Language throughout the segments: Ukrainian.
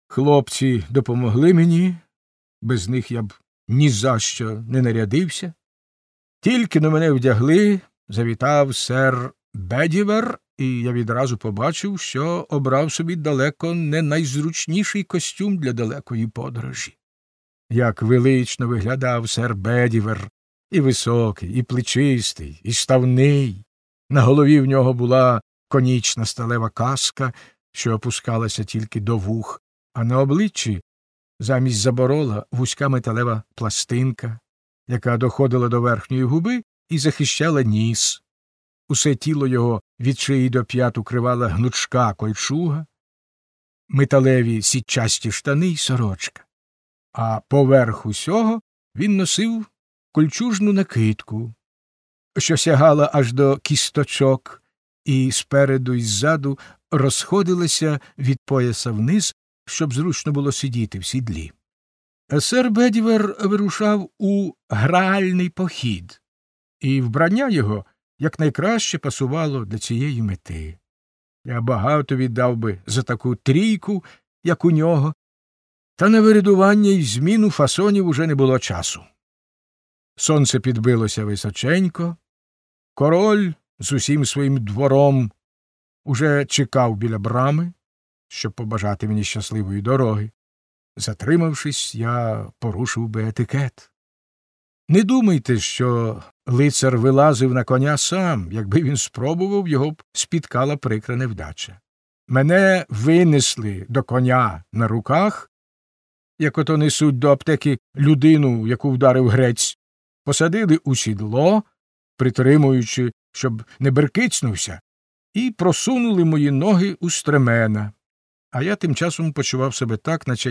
Хлопці допомогли мені, без них я б ні за що не нарядився. Тільки на мене вдягли, завітав сер Бедівер, і я відразу побачив, що обрав собі далеко не найзручніший костюм для далекої подорожі. Як велично виглядав сер Бедівер, і високий, і плечистий, і ставний. На голові в нього була конічна сталева каска, що опускалася тільки до вух, а на обличчі замість заборола вузька металева пластинка, яка доходила до верхньої губи і захищала ніс. Усе тіло його від шиї до п'ят укривала гнучка кольчуга, металеві сітчасті штани й сорочка. А поверх усього він носив кольчужну накидку, що сягала аж до кісточок і спереду й ззаду розходилася від пояса вниз, щоб зручно було сидіти в сідлі. Сер Бедівер вирушав у гральний похід, і вбрання його якнайкраще пасувало для цієї мети. Я багато віддав би за таку трійку, як у нього, та на вирядування й зміну фасонів уже не було часу. Сонце підбилося височенько, король з усім своїм двором уже чекав біля брами, щоб побажати мені щасливої дороги. Затримавшись, я порушив би етикет. Не думайте, що лицар вилазив на коня сам, якби він спробував, його б спіткала прикра невдача. Мене винесли до коня на руках, як ото несуть до аптеки людину, яку вдарив грець, посадили у сідло, притримуючи, щоб не беркицнувся, і просунули мої ноги у стремена. А я тим часом почував себе так, наче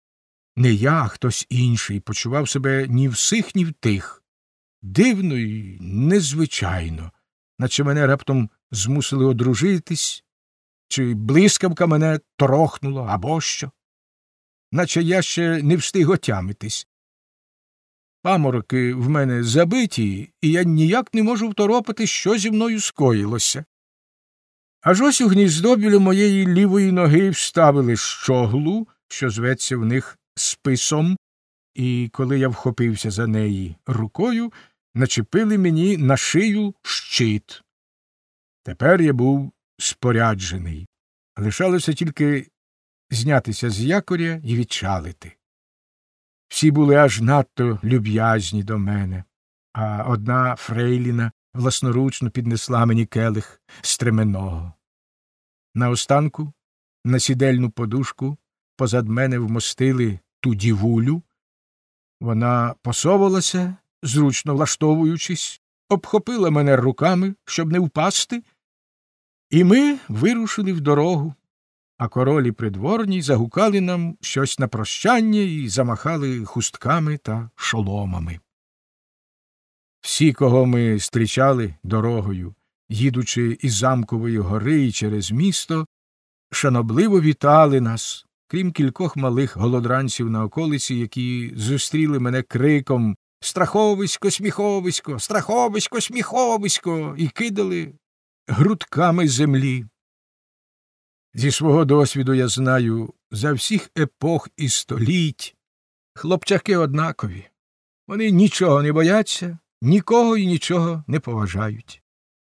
не я, а хтось інший, почував себе ні в сих, ні в тих. Дивно і незвичайно, наче мене раптом змусили одружитись, чи блискавка мене торохнула, або що. Наче я ще не встиг отямитись. Памороки в мене забиті, і я ніяк не можу второпати, що зі мною скоїлося. Аж ось у гніздо біля моєї лівої ноги вставили щоглу, що зветься в них списом, і коли я вхопився за неї рукою, начепили мені на шию щит. Тепер я був споряджений. Лишалося тільки знятися з якоря і відчалити. Всі були аж надто люб'язні до мене, а одна фрейліна власноручно піднесла мені келих стременного. Наостанку на сідельну подушку позад мене вмостили ту дівулю. Вона посовувалася, зручно влаштовуючись, обхопила мене руками, щоб не впасти, і ми вирушили в дорогу, а король і придворні загукали нам щось на прощання і замахали хустками та шоломами. Всі, кого ми зустрічали дорогою, їдучи із Замкової гори і через місто, шанобливо вітали нас, крім кількох малих голодранців на околиці, які зустріли мене криком «Страховисько, сміховисько! Страховисько, сміховисько!» і кидали грудками землі. Зі свого досвіду я знаю, за всіх епох і століть хлопчаки однакові. Вони нічого не бояться, нікого і нічого не поважають.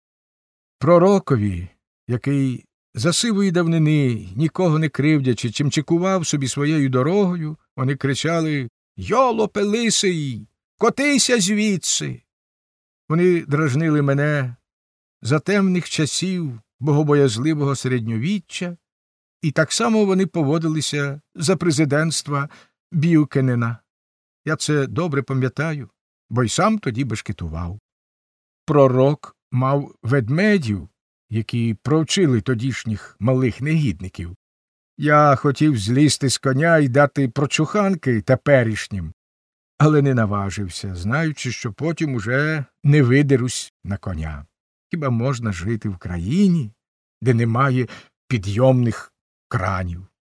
Пророкові, який за сивої давнини, нікого не кривдячи, чим чекував собі своєю дорогою, вони кричали «Йолопе лисий! Котися звідси!» Вони дражнили мене за темних часів богобоязливого середньовіччя, і так само вони поводилися за президентства Б'юкенена. Я це добре пам'ятаю, бо й сам тоді бешкетував. Пророк мав ведмедів, які провчили тодішніх малих негідників. Я хотів злізти з коня і дати прочуханки теперішнім, але не наважився, знаючи, що потім уже не видерусь на коня. Хіба можна жити в країні, де немає підйомних кранів?